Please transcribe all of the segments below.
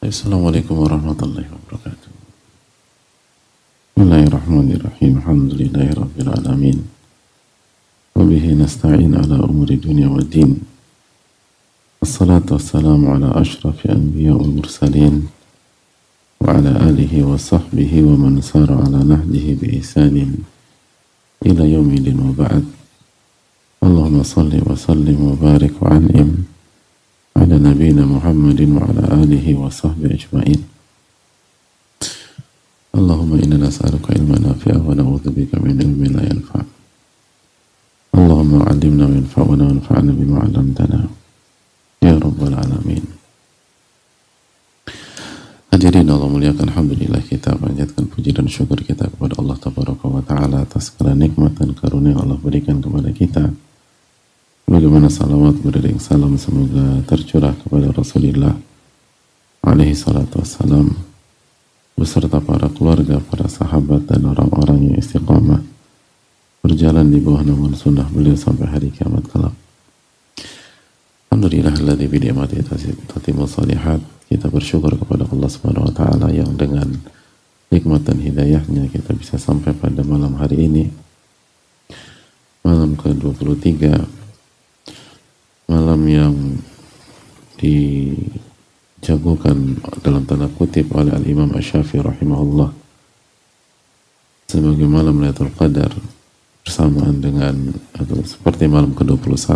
Assalamualaikum warahmatullahi wabarakatuh. Bismillahirrahmanirrahim. Alhamdulillahi rabbil alamin. Wa bihi nasta'in ala umuri dunya wa din. Assalatu wassalamu ala ashrafi anbiya wal mursalin wa ala alihi wa sahbihi wa man sara ala nahjihi bi ihsanin ila yaumil wa ba'd. Allahumma salli wa sallim wa barik wa an'im ala nabiyina Muhammadin wa ala alihi wa sahbihi ajma'in. Allahumma inna nas'aluka ilman nafi'a wa na'udzubika min ilmin la yanfa'. Allahumma 'allimna ma yanfa'una wanfa'na bima 'allamtana ya rabbal alamin. Hadirin Allah muliakan, alhamdulillah kita panjatkan puji dan syukur kita kepada Allah tabaraka wa taala atas segala nikmat dan karunia yang Allah berikan kepada kita. Bagaimana salawat beriring salam semoga tercurah kepada Rasulullah alaihi salatu wassalam beserta para keluarga, para sahabat dan orang-orang yang istiqamah berjalan di bawah naungan sunnah beliau sampai hari kiamat kelak. Alhamdulillah alladzi bi ni'matihi tatimmu shalihat. Kita bersyukur kepada Allah Subhanahu wa taala yang dengan nikmat dan hidayahnya kita bisa sampai pada malam hari ini, malam ke-23, malam yang dijagokan dalam tanda kutip oleh Al-Imam Asy-Syafi'i rahimahullah sebagai malam Lailatul Qadar, bersamaan dengan atau seperti malam ke-21,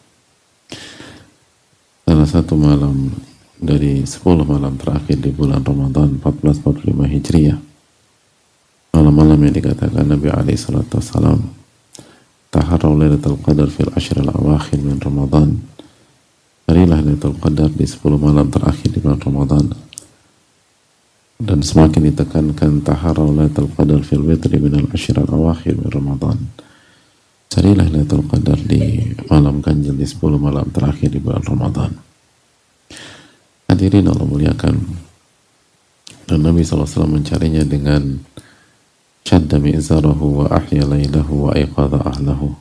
salah satu malam dari 10 malam terakhir di bulan Ramadan 1445 Hijriah, malam-malam yang dikatakan Nabi alaihi salatu wassalam taharraw Lailatul Qadar fil ashril awakhir min Ramadan. Carilah Lailatul Qadar di 10 malam terakhir di bulan Ramadan. Dan semakin ditekankan taharraw Lailatul Qadar fil witri min al-ashril awakhir min Ramadan. Carilah Lailatul Qadar di malam ganjil di 10 malam terakhir di bulan Ramadan. Hadirin Allah muliakan, dan Nabi SAW mencarinya dengan syadda mi'zarahu wa ahya laylahu wa aiqadha ahlahu.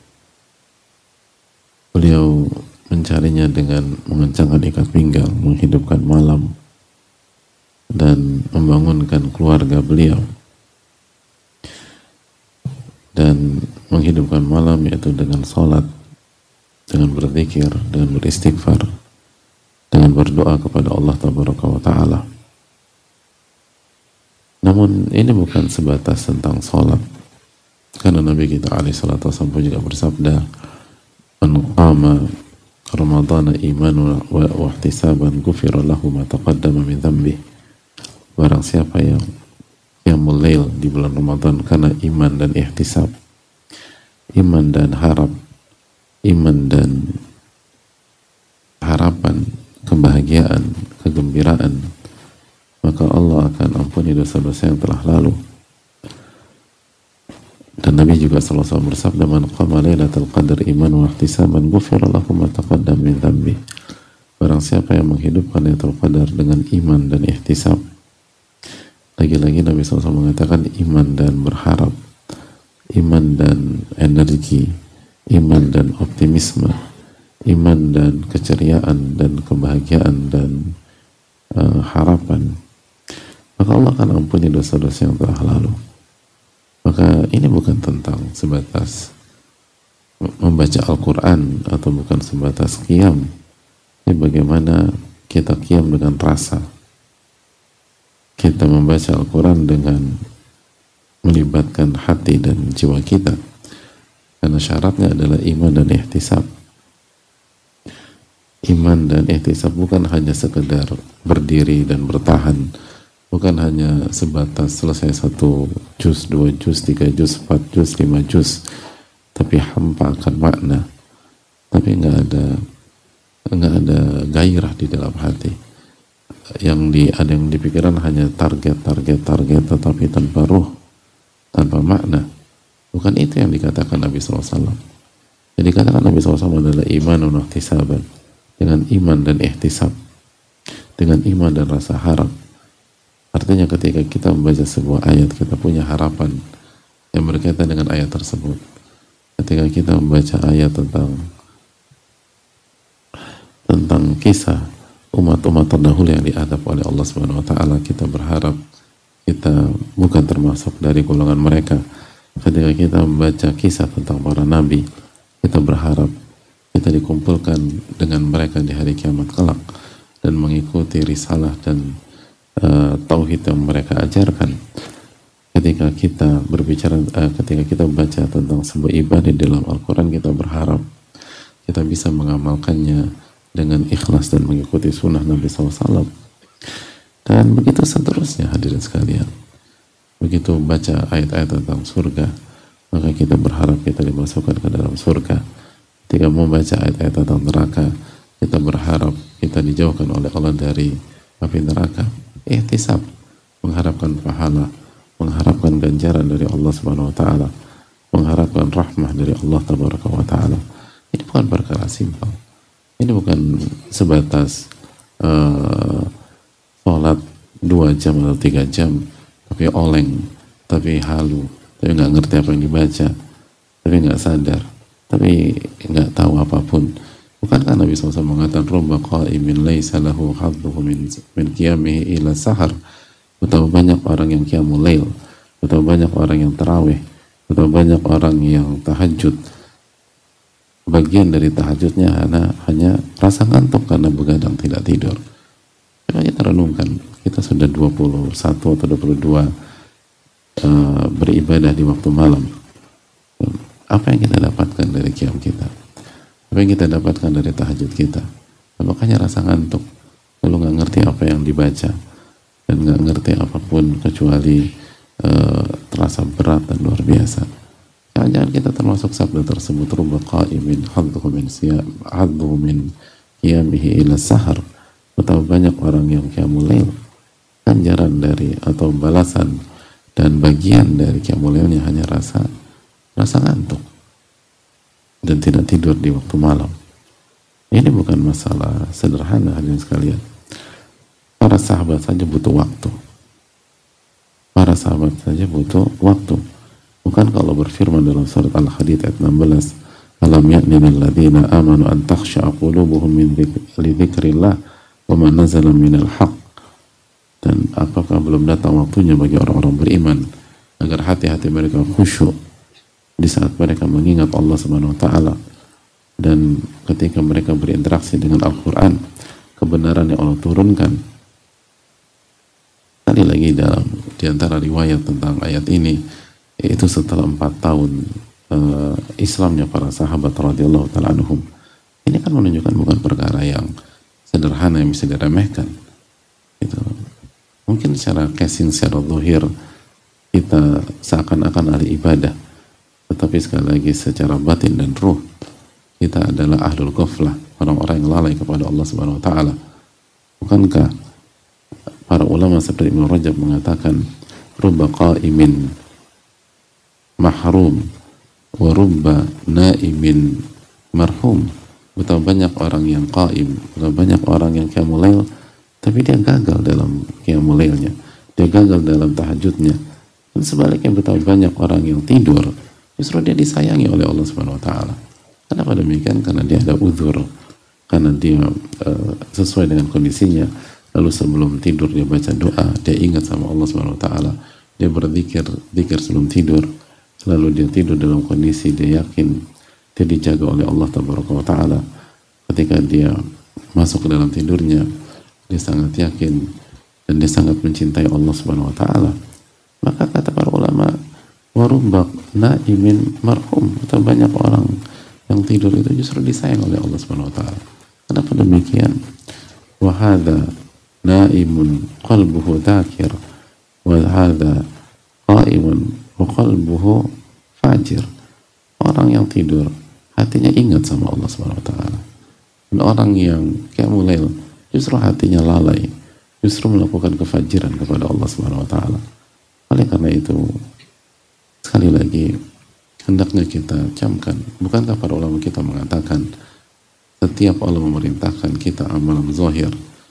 Beliau mencarinya dengan mengencangkan ikat pinggang, menghidupkan malam dan membangunkan keluarga beliau, dan menghidupkan malam yaitu dengan salat, dengan berzikir, dengan beristighfar, dengan berdoa kepada Allah tabaraka wa ta'ala. Namun ini bukan sebatas tentang salat, karena Nabi kita alaihi salatu wasallam juga bersabda, man qama ramadhana imanan wa ihtisaban ghufira lahu ma taqaddama min dhanbi. Barang siapa yang qiyamul lail di bulan Ramadan karena iman dan ihtisab, iman dan harap, iman dan harapan kebahagiaan, kegembiraan, maka Allah akan ampuni dosa-dosa yang telah lalu. Dan Nabi juga SAW bersabda, man qama lailatul qadar iman wa ihtisaban ghufira lahu ma taqaddama min dhanbi. Barang siapa yang menghidupkan Lailatul Qadar dengan iman dan ihtisab. Lagi-lagi Nabi SAW mengatakan iman dan berharap, iman dan energi, iman dan optimisme, iman dan keceriaan dan kebahagiaan dan harapan, maka Allah akan ampuni dosa-dosa yang telah lalu. Maka ini bukan tentang sebatas membaca Al-Quran atau bukan sebatas qiyam. Ini bagaimana kita qiyam dengan rasa, kita membaca Al-Quran dengan melibatkan hati dan jiwa kita, karena syaratnya adalah iman dan ihtisab. Iman dan ihtisab bukan hanya sekedar berdiri dan bertahan, bukan hanya sebatas selesai 1 juz, 2 juz, 3 juz, 4 juz, 5 juz, tapi hampa akan makna, tapi nggak ada gairah di dalam hati. Ada yang dipikiran hanya target, tetapi tanpa ruh, tanpa makna. Bukan itu yang dikatakan Nabi SAW. Yang dikatakan Nabi SAW adalah iman wa ihtisaban, dengan iman dan ihtisab, dengan iman dan rasa harap. Artinya ketika kita membaca sebuah ayat, kita punya harapan yang berkaitan dengan ayat tersebut. Ketika kita membaca ayat tentang kisah umat-umat terdahulu yang diadab oleh Allah Subhanahu wa taala, kita berharap kita bukan termasuk dari golongan mereka. Ketika kita membaca kisah tentang para nabi, kita berharap kita dikumpulkan dengan mereka di hari kiamat kelak dan mengikuti risalah dan tauhid yang mereka ajarkan. Ketika kita berbicara, ketika kita baca tentang sebuah ibadah dalam Al-Quran, kita berharap kita bisa mengamalkannya dengan ikhlas dan mengikuti sunnah Nabi SAW. Dan begitu seterusnya, hadirin sekalian. Begitu baca ayat-ayat tentang surga, maka kita berharap kita dimasukkan ke dalam surga. Ketika membaca ayat-ayat tentang neraka, kita berharap kita dijauhkan oleh Allah dari api neraka. Ihtisab, mengharapkan pahala, mengharapkan ganjaran dari Allah Subhanahu wa taala, mengharapkan rahmah dari Allah Tabaraka wa taala. Ini bukan perkara simpel. Ini bukan sebatas sholat 2 jam atau 3 jam tapi oleng, tapi halu, tapi nggak ngerti apa yang dibaca, tapi nggak sadar, tapi nggak tahu apapun. Bukankah Nabi SAW mengatakan rubba qa'imin laisa lahu hadduhu min qiyamihi ila sahar? Betapa banyak orang yang qiyamul lail, betapa banyak orang yang tarawih, betapa banyak orang yang tahajud, bagian dari tahajudnya hanya rasa ngantuk karena begadang tidak tidur. Coba kita renungkan, kita sudah 21 atau 22 beribadah di waktu malam. Apa yang kita dapatkan dari qiyam kita? Apa yang kita dapatkan dari tahajud kita? Makanya rasa ngantuk, lalu nggak ngerti apa yang dibaca dan nggak ngerti apapun kecuali terasa berat dan luar biasa. Jangan kita termasuk sabda tersebut, rubba qa'imin hadduhu min qiyamihi ila sahar. Betapa banyak orang yang qiyamul lail, ganjaran dari atau balasan dan bagian dari qiyamul lailnya hanya rasa ngantuk dan tidak tidur di waktu malam. Ini bukan masalah sederhana, hadirin sekalian. Para sahabat saja butuh waktu. Para sahabat saja butuh waktu. Bukan kalau berfirman dalam surat Al-Hadid ayat 16, alam ya'ni lil ladzina amanu an takhsha'a qulubuhum li dzikrillah wa ma nazala minal haqq. Dan apakah belum datang waktunya bagi orang-orang beriman agar hati-hati mereka khusyuk di saat mereka mengingat Allah Subhanahu wa taala, dan ketika mereka berinteraksi dengan Al-Quran, kebenaran yang Allah turunkan. Sekali lagi di antara riwayat tentang ayat ini, yaitu setelah 4 tahun Islamnya para sahabat radhiyallahu taala anhum. Ini kan menunjukkan bukan perkara yang sederhana yang bisa diremehkan. Itu mungkin secara casing, secara zahir kita seakan-akan ahli ibadah, tetapi sekali lagi secara batin dan ruh kita adalah ahlul ghaflah, orang-orang yang lalai kepada Allah Subhanahu wa taala. Bukankah para ulama seperti Ibnu Rajab mengatakan rubba qa'imin mahrum wa rubba naimin marhum? Betapa banyak orang yang qaim, betapa banyak orang yang qiyamul lail tapi dia gagal dalam qiyamul lailnya, dia gagal dalam tahajudnya. Dan sebaliknya betapa banyak orang yang tidur, justru dia disayangi oleh Allah Subhanahu wa taala. Kenapa demikian? Karena dia ada uzur, karena dia sesuai dengan kondisinya. Lalu sebelum tidur dia baca doa, dia ingat sama Allah Subhanahu wa taala, dia berzikir sebelum tidur, lalu dia tidur dalam kondisi dia yakin dia dijaga oleh Allah Tabaraka wa taala. Ketika dia masuk ke dalam tidurnya, dia sangat yakin dan dia sangat mencintai Allah Subhanahu wa taala. Maka kata para ulama, warubak naimin marhum, betapa banyak orang yang tidur itu justru disayang oleh Allah Subhanahu wa taala. Kenapa demikian? Wa hadza naimun qalbuhu dzakir wa hadza qaimun wa qalbuhu fajir. Orang yang tidur hatinya ingat sama Allah Subhanahu wa taala. Dan orang yang qiyamul lail justru hatinya lalai, justru melakukan kefajiran kepada Allah Subhanahu wa taala. Oleh karena itu, sekali lagi hendaknya kita camkan. Bukankah para ulama kita mengatakan setiap Allah memerintahkan kita amalan zahir,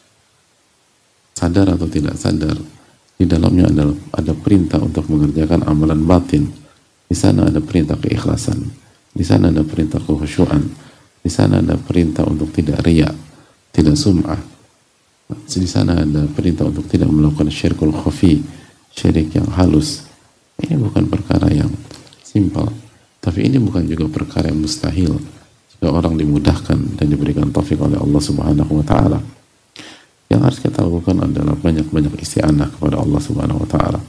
sadar atau tidak sadar, di dalamnya ada perintah untuk mengerjakan amalan batin. Di sana ada perintah keikhlasan, di sana ada perintah kekhusyuan, di sana ada perintah untuk tidak riya, tidak sum'ah, Di sana ada perintah untuk tidak melakukan syirkul khafi, syirik yang halus. Ini bukan perkara yang simpel, tapi ini bukan juga perkara yang mustahil jika orang dimudahkan dan diberikan taufik oleh Allah Subhanahu wa taala. Yang harus kita lakukan adalah banyak-banyak isti'anah kepada Allah Subhanahu wa taala.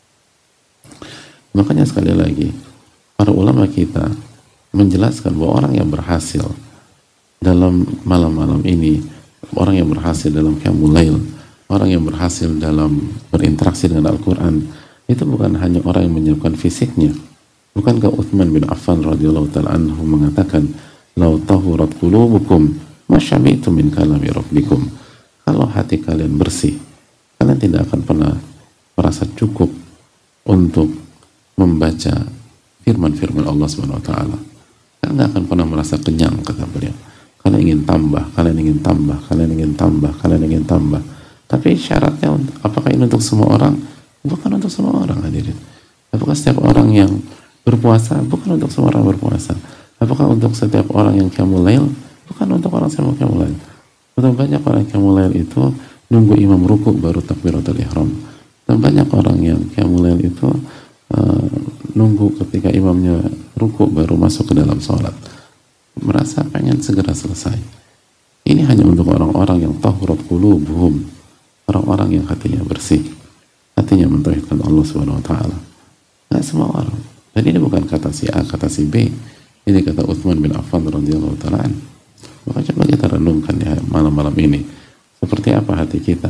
Makanya sekali lagi, para ulama kita menjelaskan bahwa orang yang berhasil dalam malam-malam ini, orang yang berhasil dalam qiyamul lail, orang yang berhasil dalam berinteraksi dengan Al-Quran, itu bukan hanya orang yang menyiapkan fisiknya. Bukankah Uthman bin Affan radhiyallahu ta'ala anhu mengatakan, "Lau tahurat qulubukum masyabitu min kalami rabbikum." Kalau hati kalian bersih, kalian tidak akan pernah merasa cukup untuk membaca firman-firman Allah Subhanahu wa taala. Kalian nggak akan pernah merasa kenyang, kata beliau. Kalian ingin tambah, kalian ingin tambah, kalian ingin tambah, kalian ingin tambah. Tapi syaratnya, apakah ini untuk semua orang? Bukan untuk semua orang, hadirin. Apakah setiap orang yang berpuasa? Bukan untuk semua orang berpuasa. Apakah untuk setiap orang yang qiyamul lail? Bukan untuk orang yang qiyamul lail. Betul, banyak orang yang qiyamul lail itu nunggu imam ruku baru takbiratul ihram. Dan banyak orang yang qiyamul lail itu nunggu ketika imamnya ruku baru masuk ke dalam sholat. Merasa pengen segera selesai. Ini hanya untuk orang-orang yang tahurat qulubuhum, orang-orang yang hatinya bersih, hatinya mentauhidkan Allah Subhanahu wa taala. Nggak semua orang. Dan ini bukan kata si A, kata si B. Ini kata Uthman bin Affan radhiyallahu ta'ala anhu. Maka coba kita renungkan di malam-malam ini, seperti apa hati kita.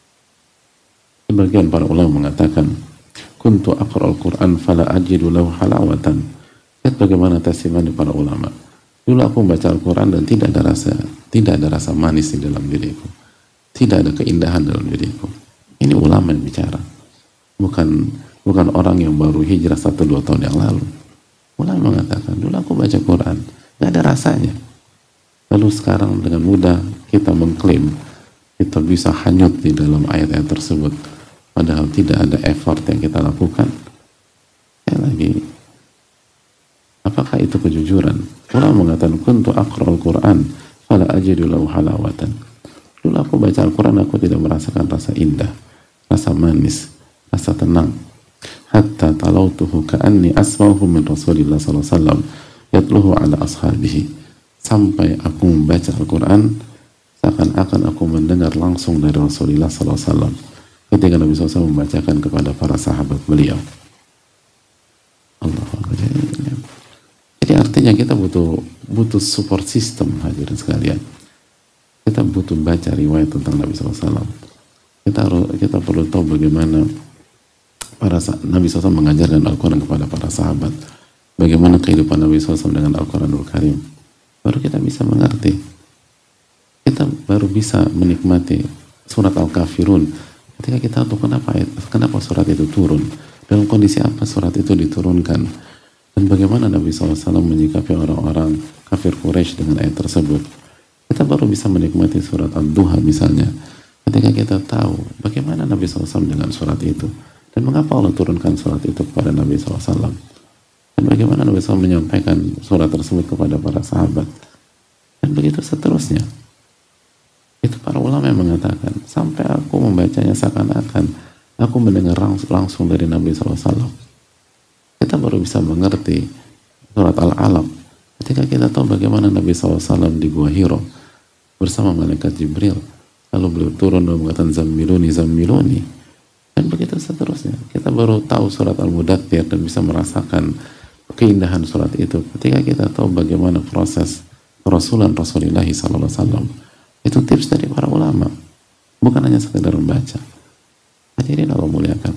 Sebagian para ulama mengatakan, kuntu aqra'ul Qur'an fala ajidu lahu halawatan. Lihat bagaimana testimoni para ulama. Dulu aku membaca Al-Quran dan tidak ada rasa manis di dalam diriku. Tidak ada keindahan dalam diriku. Ini ulama yang bicara. Bukan orang yang baru hijrah 1-2 tahun yang lalu. Ulama mengatakan, dulu aku baca Quran, gak ada rasanya. Lalu sekarang dengan mudah kita mengklaim kita bisa hanyut di dalam ayat-ayat tersebut, padahal tidak ada effort yang kita lakukan. Lagi, apakah itu kejujuran? Ulama mengatakan, kuntu aqra'ul Qur'an fala ajidu lahu halawatan. Dulu aku baca Al-Quran, aku tidak merasakan rasa indah, rasa manis, rasa tenang. Hatta talautuhu ka'anni asma'uhu min Rasulillah sallallahu alaihi wasallam yatluhu ala ashabihi. Sampai aku membaca Al-Quran seakan-akan aku mendengar langsung dari Rasulullah sallallahu alaihi wasallam ketika Nabi SAW membacakan kepada para sahabat beliau. Allah Akbar. Jadi artinya kita butuh support system, hadirin sekalian. Kita butuh baca riwayat tentang Nabi SAW. Kita perlu tahu bagaimana Nabi SAW mengajarkan Al-Quran kepada para sahabat. Bagaimana kehidupan Nabi SAW dengan Al-Quranul Karim. Baru kita bisa mengerti. Kita baru bisa menikmati surat Al-Kafirun ketika kita tahu kenapa surat itu turun, dalam kondisi apa surat itu diturunkan, dan bagaimana Nabi SAW menyikapi orang-orang kafir Quraisy dengan ayat tersebut. Kita baru bisa menikmati surat Ad-Duha misalnya ketika kita tahu bagaimana Nabi SAW dengan surat itu, dan mengapa Allah turunkan surat itu kepada Nabi SAW, dan bagaimana Nabi SAW menyampaikan surat tersebut kepada para sahabat, dan begitu seterusnya. Itu para ulama yang mengatakan, sampai aku membacanya seakan-akan aku mendengar langsung dari Nabi SAW. Kita baru bisa mengerti surat Al-Alaq ketika kita tahu bagaimana Nabi SAW di Gua Hiro bersama malaikat Jibril, lalu beliau turun dan mengatakan zammiluni zammiluni, dan begitu seterusnya. Kita baru tahu surat Al-Mudaththir dan bisa merasakan keindahan surat itu ketika kita tahu bagaimana proses Rasulullah SAW. Itu tips dari para ulama, bukan hanya sekedar membaca. Hadirin Allah muliakan.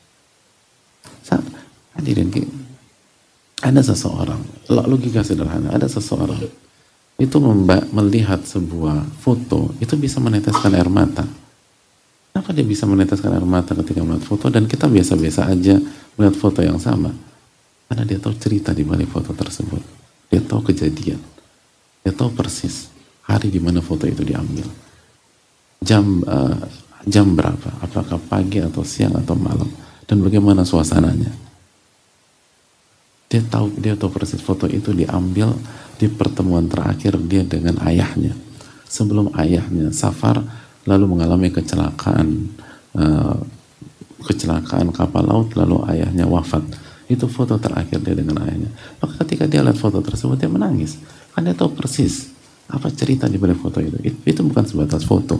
Hadirin, ada seseorang, logika sederhana, ada seseorang itu melihat sebuah foto, itu bisa meneteskan air mata. Kenapa dia bisa meneteskan air mata ketika melihat foto, dan kita biasa-biasa aja melihat foto yang sama? Karena dia tahu cerita di balik foto tersebut. Dia tahu kejadian. Dia tahu persis hari di mana foto itu diambil. Jam berapa? Apakah pagi atau siang atau malam? Dan bagaimana suasananya? Dia tahu persis foto itu diambil di pertemuan terakhir dia dengan ayahnya. Sebelum ayahnya safar lalu mengalami kecelakaan kapal laut, lalu ayahnya wafat. Itu foto terakhir dia dengan ayahnya. Maka ketika dia lihat foto tersebut, dia menangis. Kan dia tahu persis apa cerita di balik foto itu. Itu bukan sebatas foto.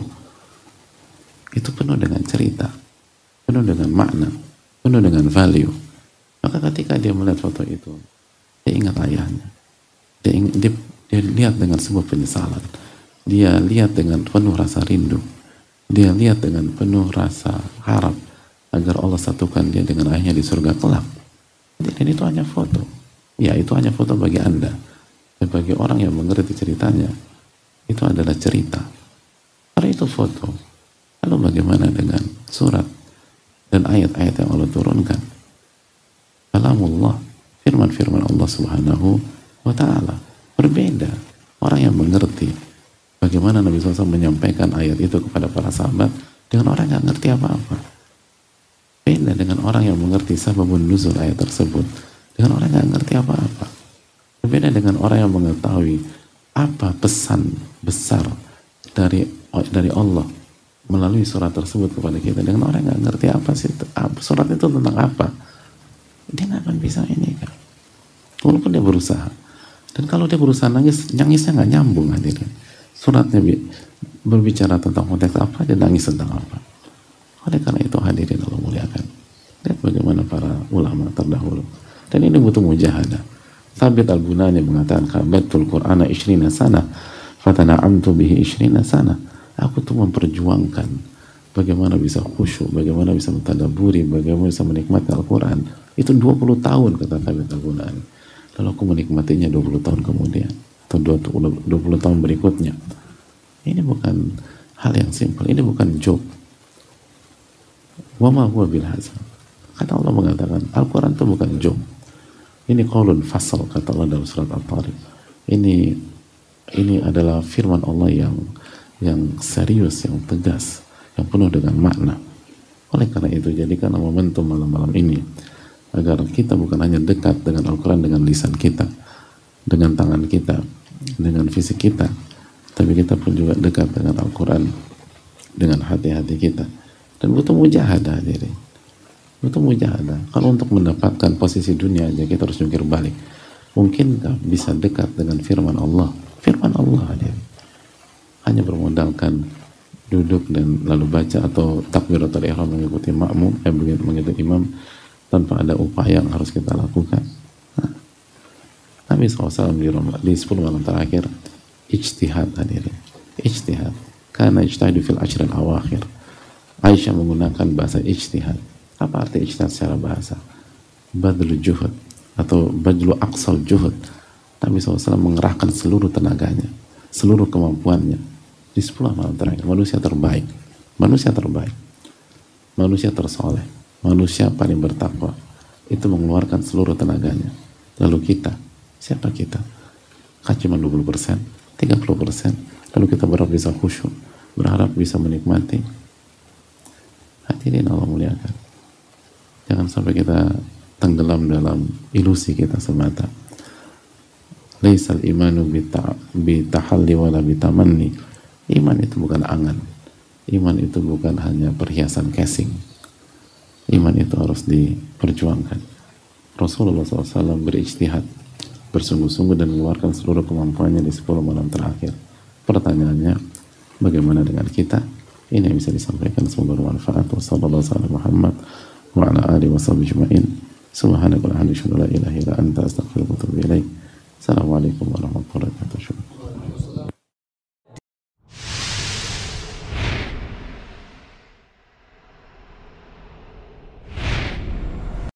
Itu penuh dengan cerita, penuh dengan makna, penuh dengan value. Maka ketika dia melihat foto itu, dia ingat ayahnya. Dia lihat dengan sebuah penyesalan. Dia lihat dengan penuh rasa rindu. Dia lihat dengan penuh rasa harap agar Allah satukan dia dengan ayahnya di surga kelak. Dan itu hanya foto. Ya, itu hanya foto bagi Anda. Dan bagi orang yang mengerti ceritanya, itu adalah cerita. Karena itu foto. Lalu bagaimana dengan surat dan ayat-ayat yang Allah turunkan? Kalamullah, firman-firman Allah Subhanahu wa ta'ala. Berbeda. Orang yang mengerti bagaimana Nabi SAW menyampaikan ayat itu kepada para sahabat dengan orang yang ngerti apa-apa. Beda dengan orang yang mengerti sababun nuzul ayat tersebut dengan orang yang ngerti apa-apa. Berbeda dengan orang yang mengetahui apa pesan besar dari Allah melalui surat tersebut kepada kita dengan orang yang ngerti apa sih surat itu tentang apa. Dia nggak akan bisa ini kan. Walaupun dia berusaha. Dan kalau dia berusaha nangisnya nggak nyambung hadirin. Suratnya berbicara tentang konteks apa, dia nangis tentang apa. Oleh karena itu hadirin Allah muliakan. Lihat bagaimana para ulama terdahulu. Dan ini butuh mujahadah. Thabit al-Bunani mengatakan, "Qabatul Qur'ana 20 sana, fatana'amtu bihi 20 sana." Aku tuh memperjuangkan bagaimana bisa khusyuk, bagaimana bisa mentadaburi, bagaimana bisa menikmati Al-Quran. Itu 20 tahun kata Thabit al-Bunani. Lalu aku menikmatinya 20 tahun kemudian atau 20 tahun berikutnya. Ini bukan hal yang simpel, ini bukan joke. Wa ma huwa bil hazan. Kata Allah mengatakan, Al-Quran itu bukan joke. Ini qaulun fasal, kata Allah dalam surat At-Tariq. Ini adalah firman Allah yang serius, yang tegas, yang penuh dengan makna. Oleh karena itu, jadikanlah momentum malam-malam ini agar kita bukan hanya dekat dengan Al-Quran dengan lisan kita, dengan tangan kita, dengan fisik kita, tapi kita pun juga dekat dengan Al-Quran dengan hati-hati kita. Dan butuh mujahadah, diri. Butuh mujahadah. Kalau untuk mendapatkan posisi dunia aja kita harus jungkir balik. Mungkinkah bisa dekat dengan firman Allah? Firman Allah, diri. Hanya bermodalkan duduk dan lalu baca atau takbiratul ihram mengikuti makmum, mengikuti imam tanpa ada upaya yang harus kita lakukan. Nabi SAW di 10 malam terakhir ijtihad, hadirin. Ijtihad. Karena ijtihadu fil ashril awakhir. Aisyah menggunakan bahasa ijtihad. Apa arti ijtihad secara bahasa? Badlu juhud atau badlu aqsal juhud. Nabi SAW mengerahkan seluruh tenaganya, seluruh kemampuannya di 10 malam terakhir. Manusia terbaik, manusia terbaik, manusia tersoleh, manusia paling bertakwa itu mengeluarkan seluruh tenaganya. Lalu kita, siapa kita? Cuma 20%, 30%. Lalu kita berharap bisa khusyuk, berharap bisa menikmati. Hadirin Allah muliakan. Jangan sampai kita tenggelam dalam ilusi kita semata. Laisal imanu bitahalli wala bitamanni. Iman itu bukan angan. Iman itu bukan hanya perhiasan casing. Iman itu harus diperjuangkan. Rasulullah SAW berijtihad, bersungguh-sungguh dan mengeluarkan seluruh kemampuannya di 10 malam terakhir. Pertanyaannya, bagaimana dengan kita? Ini yang bisa disampaikan, semoga bermanfaat. Wassalamualaikum warahmatullahi wabarakatuh wa ala alihi wa sahbihi ajma'in. Subhanaka la ilaha illa anta astaghfiruka wa atubu ilaik. Assalamualaikum warahmatullahi wabarakatuh.